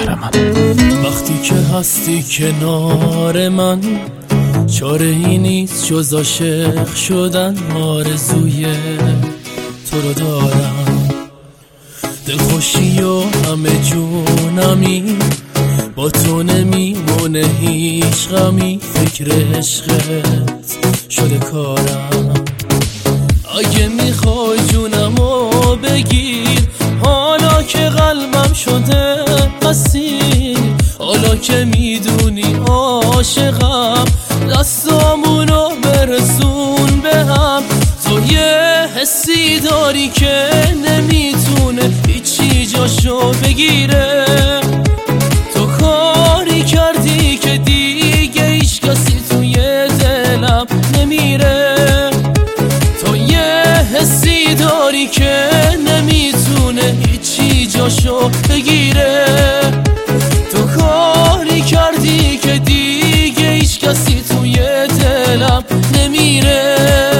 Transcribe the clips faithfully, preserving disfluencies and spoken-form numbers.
من. وقتی که هستی کنار من چاره ای نیست جز عاشق شدن، آرزوی تو رو دارم، دلخوشی و همه جونمی، با تو نمیمونه هیچ غمی، فکر عشقت شده کارم. اگه میخوای جونمو بگیر، حالا که قلبم شده قصیر، حالا که میدونی عاشقم، دستامونو برسون به هم. تو یه حسی داری که نمیتونه هیچی جاشو بگیره، تو کاری کردی که دیگه هیچ کسی توی دلم نمیره، تو یه حسی داری که نمیتونه هیچی جاشو بگیره، تو کاری کردی که دیگه هیچ کسی توی دلم نمیره.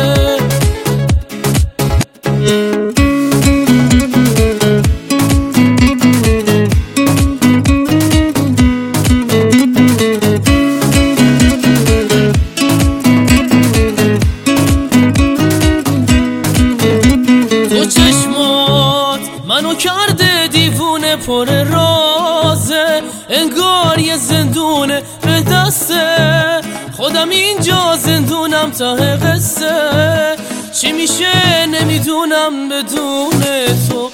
تو چشمات منو کرده دیوونه، پر رازه، انگار یه زندونه به دسته، خودم اینجا زندونم ته قصه، چی میشه نمیدونم بدون تو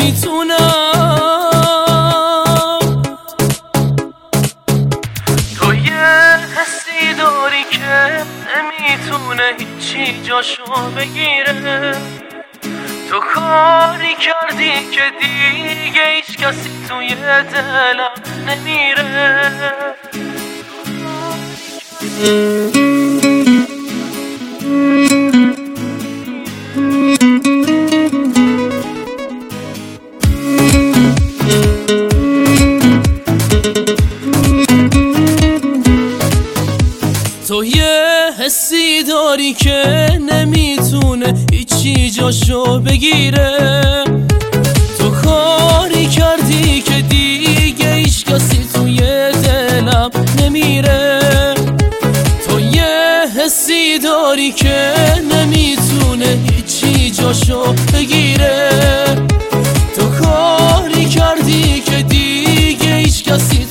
نمیتونم. تو یه حسی داری که نمیتونه هیچی جاشو بگیره، تو کاری کردی که دیگه هیچ کسی توی دلم نمیره. تو یه حسی داری که نمیتونه هیچی جاشو بگیره، تو کاری کردی که دیگه هیچ کسی توی دلم نمیره، تو یه حسی داری که نمیتونه هیچی جاشو بگیره، تو کاری کردی که دیگه هیچ کسی